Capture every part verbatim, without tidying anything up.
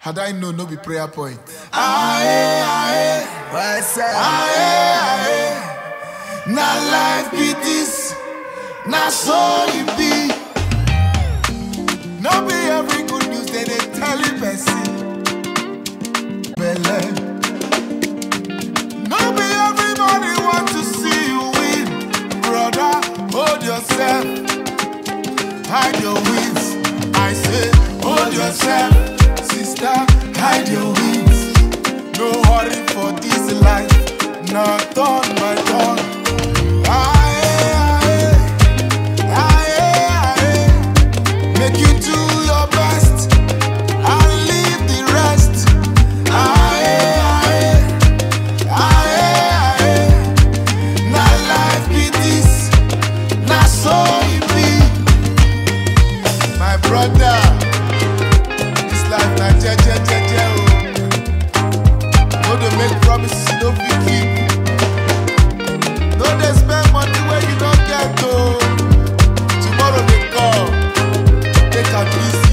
Had I known, no be prayer point. Aye, aye, what's up? Aye, aye. Na life be this, na so it be. No be every good news they dey tell you person. Belle. No be everybody want to see you win. Brother, hold yourself. Hide your wins. I say, hold yourself. Sister, hide your wings. No hurry for this life. Now turn by turn. Aye, aye, aye, aye. Make you do your best and leave the rest. Aye, aye, aye, aye. Now life be this, now so it be. My brother. Na je je je je oh. No dey make promises you no fit keep. No dey spend money where you don't get oh. Tomorrow dey come. Take am easy.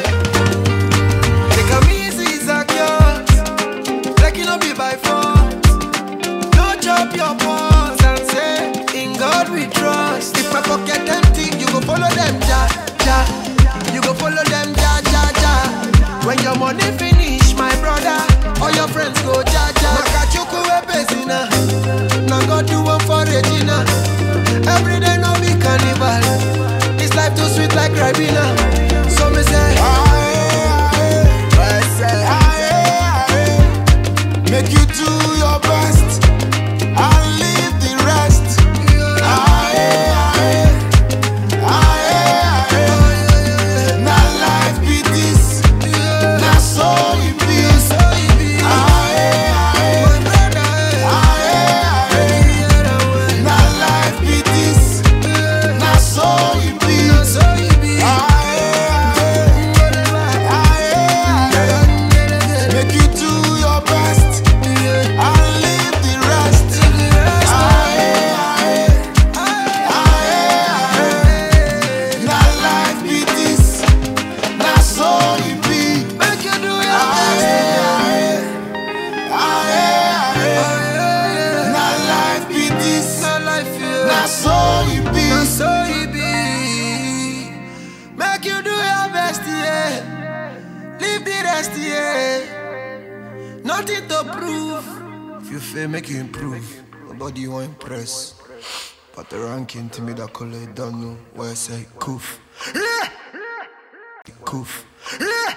Take am easy, Zacchaeus. Like it no be by force. No chop your pulse and say, in God we trust. If my pocket empty, you go follow them, ja ja. You go follow them, ja ja ja. When your money finish, my brother, all your friends go jaja. Makachuku we pesina, now go do one for Regina. Every day no be carnival. This life too sweet like Ribena. So me say, Aye, aye, I say, aye, aye. Make you do your best and leave the rest. Aye, aye, aye, aye. Now life be this. Now so it be, so it be. aye, aye, aye, aye. Now life be this, now so it be, So it be. aye, aye, aye, aye. Make you do your best and leave the rest. Aye, aye, aye, aye. Now life be this, now so it be. Make you do your Aye, best. aye, aye, aye. Now life be this, Now life, yeah. now so it be. Now so it be. Make you do your best, yeah. Leave the rest, yeah. Nothing to prove. If you fail, make you improve. Nobody you want impress. But the ranking to me that color don't know where I say coof. Coof.